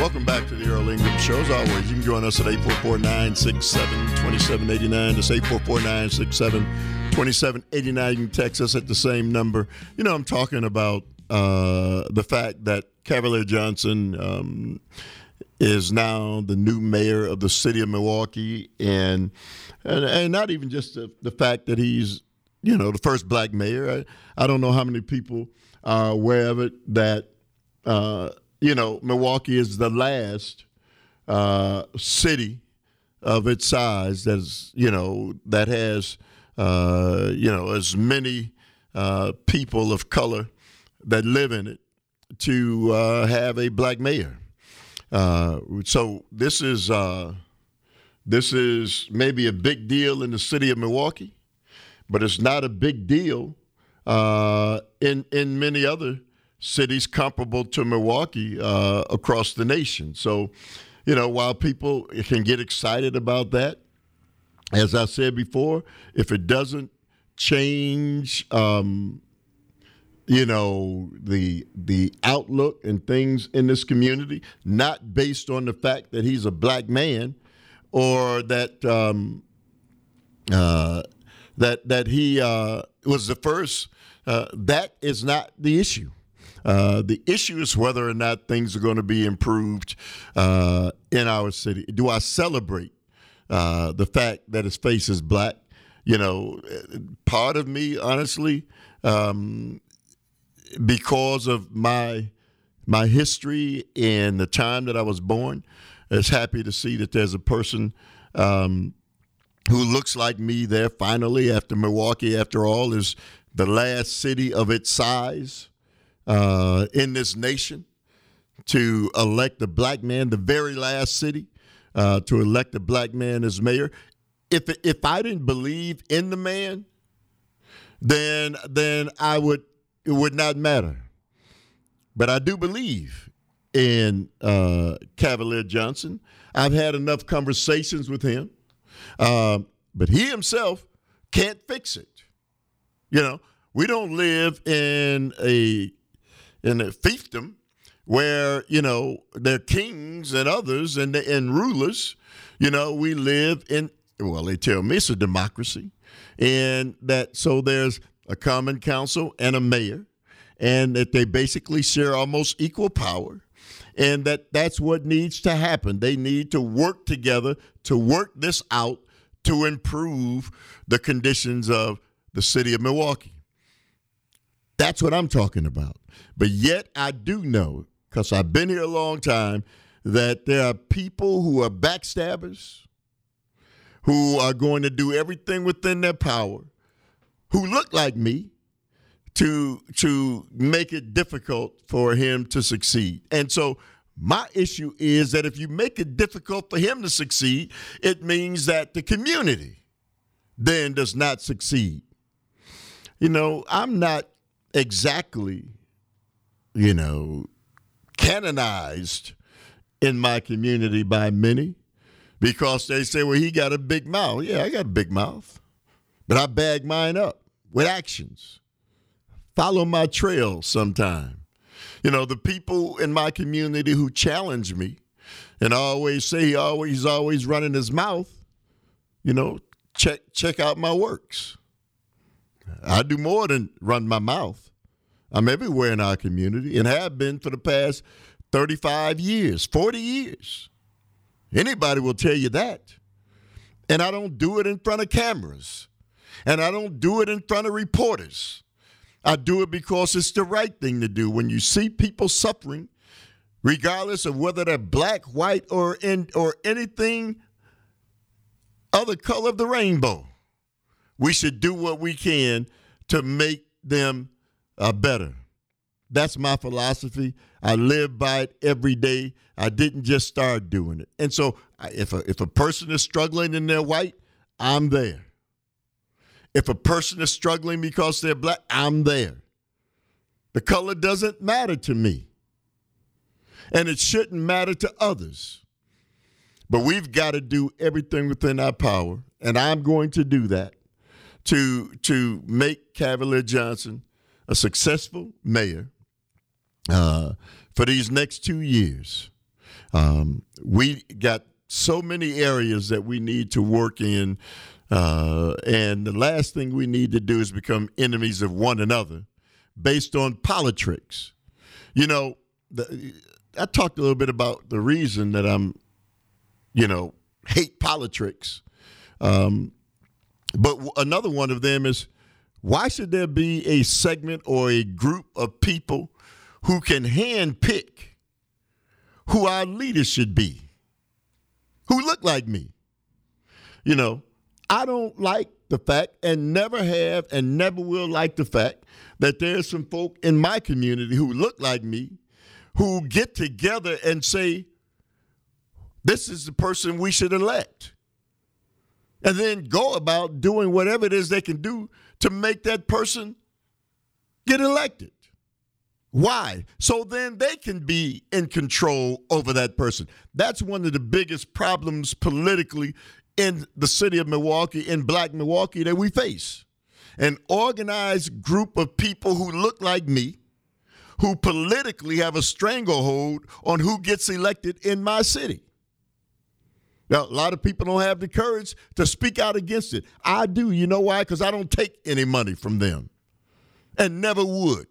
Welcome back to the Earl Ingram Show. As always, you can join us at 844-967-2789. That's 844-967-2789. You can text us at the same number. You know, I'm talking about the fact that Cavalier Johnson is now the new mayor of the city of Milwaukee, and not even just the fact that he's, you know, the first black mayor. I don't know how many people are aware of it that, you know, Milwaukee is the last city of its size that has, as many people of color that live in it to have a black mayor. So this is maybe a big deal in the city of Milwaukee, but it's not a big deal in many other cities comparable to Milwaukee across the nation. So, you know, while people can get excited about that, as I said before, if it doesn't change, the outlook and things in this community, not based on the fact that he's a black man or that that he was the first, that is not the issue. The issue is whether or not things are going to be improved in our city. Do I celebrate the fact that his face is black? You know, part of me, honestly, because of my history and the time that I was born, is happy to see that there's a person who looks like me there finally, after Milwaukee, after all, is the last city of its size in this nation to elect a black man, the very last city to elect a black man as mayor. If I didn't believe in the man, then it would not matter. But I do believe in Cavalier Johnson. I've had enough conversations with him, but he himself can't fix it. You know, we don't live in a fiefdom where, you know, they're kings and others and rulers. You know, we live in, well, they tell me it's a democracy, and that so there's a common council and a mayor, and that they basically share almost equal power, and that's what needs to happen. They need to work together to work this out to improve the conditions of the city of Milwaukee. That's what I'm talking about. But yet I do know, because I've been here a long time, that there are people who are backstabbers, who are going to do everything within their power, who look like me, to make it difficult for him to succeed. And so my issue is that if you make it difficult for him to succeed, it means that the community then does not succeed. You know, I'm not exactly, you know, canonized in my community by many because they say, well, he got a big mouth. Yeah, I got a big mouth, but I bag mine up with actions. Follow my trail sometime. You know, the people in my community who challenge me and always say he's always running his mouth, you know, check out my works. I do more than run my mouth. I'm everywhere in our community and have been for the past 35 years, 40 years. Anybody will tell you that. And I don't do it in front of cameras. And I don't do it in front of reporters. I do it because it's the right thing to do. When you see people suffering, regardless of whether they're black, white, or anything other color of the rainbow, we should do what we can to make them better. That's my philosophy. I live by it every day. I didn't just start doing it. And so if a person is struggling and they're white, I'm there. If a person is struggling because they're black, I'm there. The color doesn't matter to me. And it shouldn't matter to others. But we've got to do everything within our power, and I'm going to do that, to make Cavalier Johnson a successful mayor for these next 2 years. We got so many areas that we need to work in, and the last thing we need to do is become enemies of one another based on politics. You know, I talked a little bit about the reason that I'm, hate politics. But another one of them is, why should there be a segment or a group of people who can handpick who our leaders should be, who look like me? I don't like the fact, and never have and never will like the fact, that there's some folk in my community who look like me who get together and say, this is the person we should elect, and then go about doing whatever it is they can do to make that person get elected. Why? So then they can be in control over that person. That's one of the biggest problems politically in the city of Milwaukee, in Black Milwaukee, that we face. An organized group of people who look like me, who politically have a stranglehold on who gets elected in my city. Now, a lot of people don't have the courage to speak out against it. I do. You know why? Because I don't take any money from them and never would.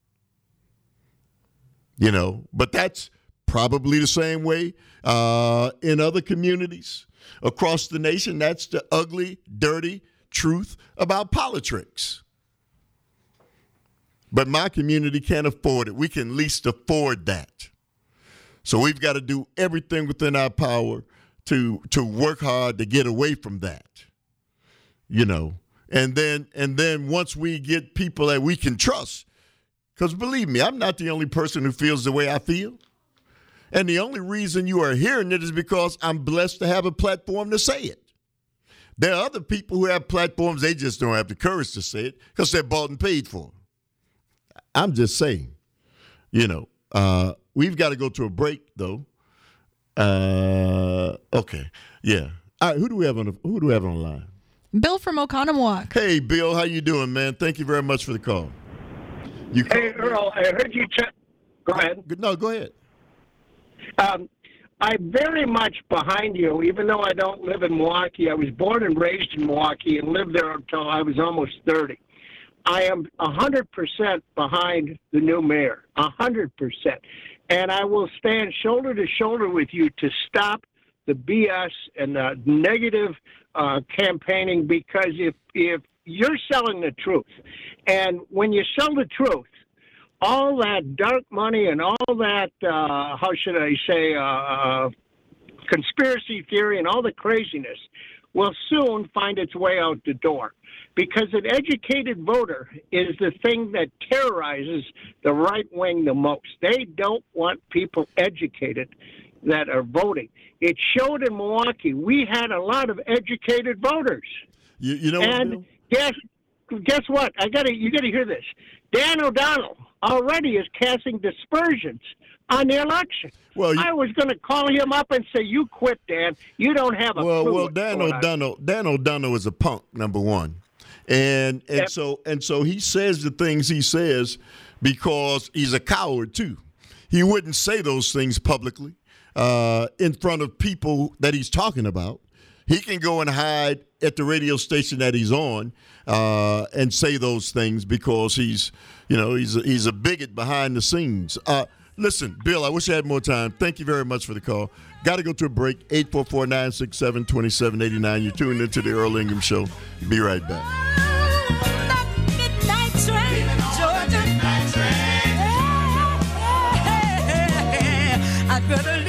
But that's probably the same way in other communities across the nation. That's the ugly, dirty truth about politics. But my community can't afford it. We can least afford that. So we've got to do everything within our power to work hard to get away from that. And then once we get people that we can trust, because believe me, I'm not the only person who feels the way I feel. And the only reason you are hearing it is because I'm blessed to have a platform to say it. There are other people who have platforms, they just don't have the courage to say it because they're bought and paid for. I'm just saying, we've got to go to a break, though. Okay, yeah. All right, who do we have on the line? Bill from Oconomowoc. Hey, Bill, how you doing, man? Thank you very much for the call. Hey, Earl, I heard you go ahead. No, go ahead. I'm very much behind you, even though I don't live in Milwaukee. I was born and raised in Milwaukee and lived there until I was almost 30. I am 100% behind the new mayor, 100%. And I will stand shoulder to shoulder with you to stop the BS and the negative campaigning, because if you're selling the truth, and when you sell the truth, all that dark money and all that, how should I say, conspiracy theory and all the craziness will soon find its way out the door. Because an educated voter is the thing that terrorizes the right wing the most. They don't want people educated that are voting. It showed in Milwaukee. We had a lot of educated voters. You know and what, guess what? You gotta hear this. Dan O'Donnell already is casting dispersions on the election. Well, I was going to call him up and say, "You quit, Dan. You don't have a clue." Well, Dan O'Donnell is a punk, number one, and yep. so he says the things he says because he's a coward too. He wouldn't say those things publicly in front of people that he's talking about. He can go and hide at the radio station that he's on and say those things because he's a bigot behind the scenes. Listen, Bill, I wish I had more time. Thank you very much for the call. Got to go to a break. 844-967-2789. You're tuned into the Earl Ingham Show. Be right back. I could have